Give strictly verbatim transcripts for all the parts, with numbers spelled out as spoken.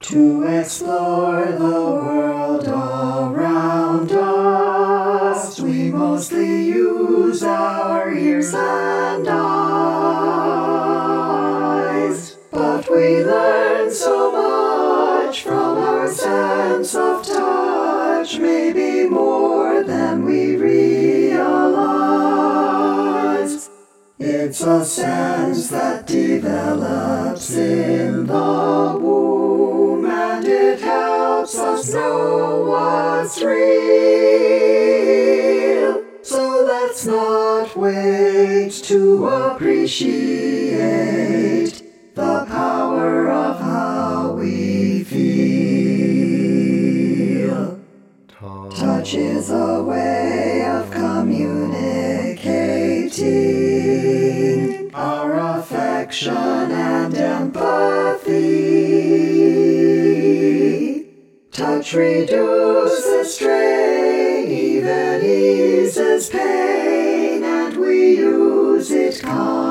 to explore the world around us. We mostly use our ears and eyes, but we learn so much from our sense of touch, maybe more than we realize. It's a sense that develops in the womb, and it helps us know what's real. So let's not wait to appreciate the power of how we feel. Touch is a way of communicating our affection and empathy. Touch reduces strain, even eases pain, and we use it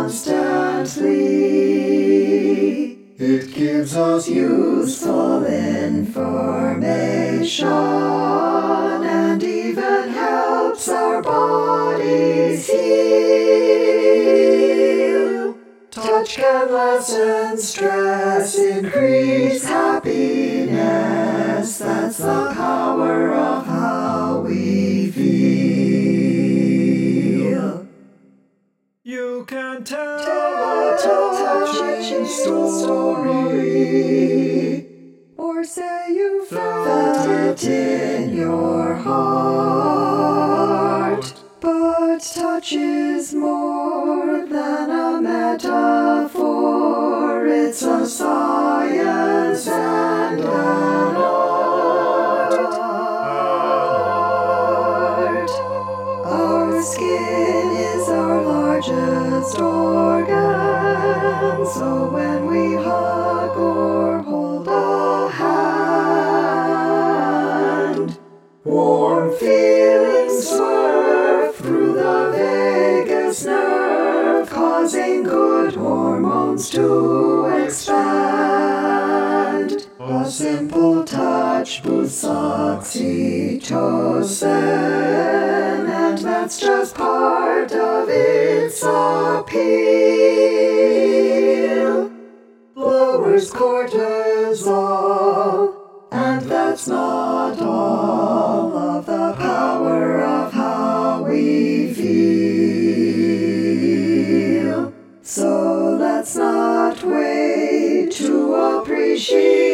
constantly. It gives us useful information and even helps our bodies heal. Touch can lessen stress, increase happiness. That's the power of how we feel. You can tell, tell a touching story, or say you felt it in your heart. But touch is more than a metaphor. It's a science and an art. Our skin is our largest organ, so when we hug or hold a hand, warm feelings swirl through the vagus nerve, causing good hormones to expand. A simple touch boosts oxytocin, and that's just part of its appeal. Lowers cortisol, and that's not all of the power of how we feel. So let's not wait to appreciate